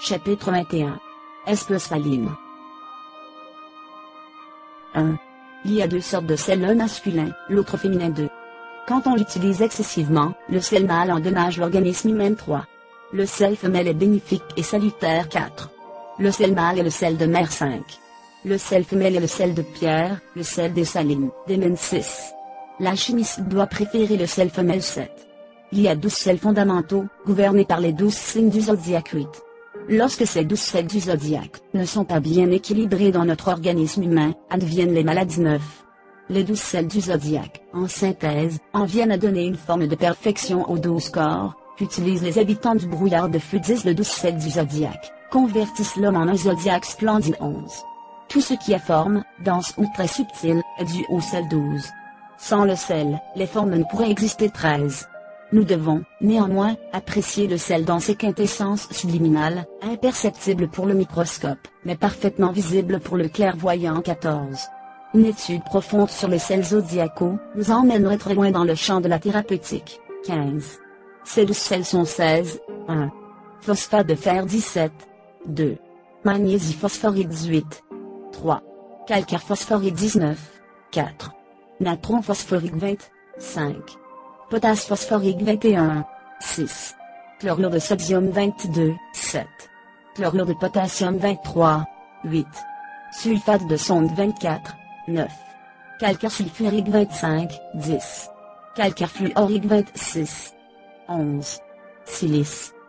Chapitre 21. Espèce saline. 1. Il y a deux sortes de sel, l'un masculin, l'autre féminin. 2. Quand on l'utilise excessivement, le sel mâle endommage l'organisme humain. 3. Le sel femelle est bénéfique et salutaire. 4. Le sel mâle est le sel de mer. 5. Le sel femelle est le sel de pierre, le sel des salines, des mines. 6. L'alchimiste doit préférer le sel femelle. 7. Il y a 12 sels fondamentaux, gouvernés par les 12 signes du zodiaque. 8. Lorsque ces 12 sels du zodiaque ne sont pas bien équilibrés dans notre organisme humain, adviennent les maladies. 9. Les 12 sels du zodiaque, en synthèse, en viennent à donner une forme de perfection aux 12 corps, qu'utilisent les habitants du brouillard de flux. 10. Les 12 sels du zodiaque convertissent l'homme en un zodiaque splendide. 11. Tout ce qui a forme, dense ou très subtile, est dû au sel 12. Sans le sel, les formes ne pourraient exister. 13. Nous devons, néanmoins, apprécier le sel dans ses quintessences subliminales, imperceptibles pour le microscope, mais parfaitement visibles pour le clairvoyant. 14. Une étude profonde sur les sels zodiacaux nous emmènerait très loin dans le champ de la thérapeutique. 15. Ces 12 sels sont 16. 1. Phosphate de fer. 17. 2. Magnésie phosphorique. 18. 3. Calcaire phosphorique. 19. 4. Natron phosphorique. 20. 5. Potasse phosphorique. 21. 6. Chlorure de sodium. 22. 7. Chlorure de potassium. 23. 8. Sulfate de sonde. 24. 9. Calcaire sulfurique. 25. 10. Calcaire fluorique. 26. 11. Silice.